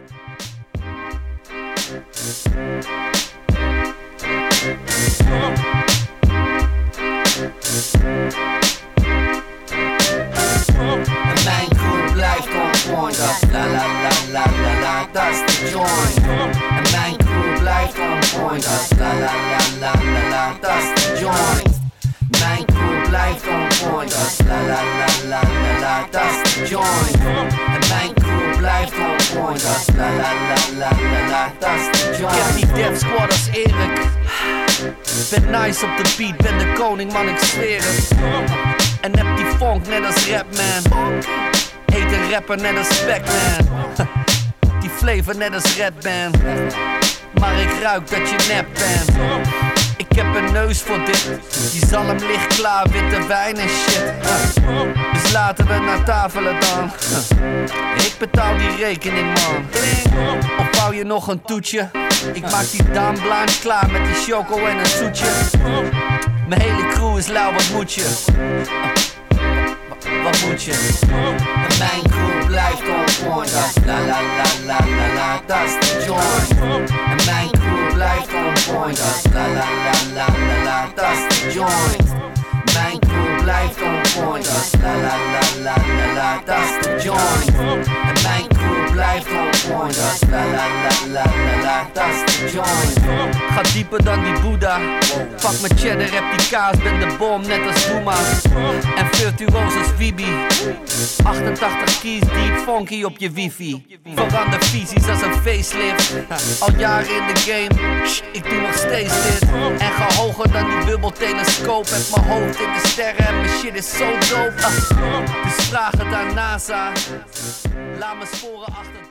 En mijn crew blijft on point. Dat la la la la la la, dat is de joint. En mijn crew blijft on point. Dat la la la la la la, dat is de joint. Mijn crew blijft on point. Dat la la la la la la, dat is de joint. En mijn crew blijft on point. Dat la la la la la la, dat is de joint. Ik heb die Def Squad als Erik. Ben nice op de beat, ben de koning man, ik zweer het. En heb die funk net als Rapman. Heet een rapper net als Pac-Man. Die flavor net als Redman. Maar ik ruik dat je nep bent. Ik heb een neus voor dit. Die zalm ligt klaar, witte wijn en shit. Dus laten we naar tafelen dan. Ik betaal die rekening man. Of wou je nog een toetje? Ik maak die Dame Blanche klaar met die choco en een zoetje. Mijn hele crew is lauw, wat moet je? Wat moet je? En mijn crew blijft on point. Dat la la la la la la, dat is de joint. En mijn crew blijft on point. Dat la la la la la la, dat is de joint. Mijn crew blijft on point. Dat la la la la la la, dat is de joint. En mijn crew blijft on point. Dat la la la la la la, dat is de joint. Ga dieper dan die Boeddha. Pak mijn cheddar, heb die kaas, ben de bom net als Boema. En virtuoos als Vibi. 88 keys, deep funky op je wifi. Verander visies als een facelift. Al jaren in de game, ik doe nog steeds dit. En ga hoger dan die bubbeltelescoop. Heb mijn hoofd in de sterren en mijn shit is zo dope. Dus vraag het aan NASA. Laat me sporen achter.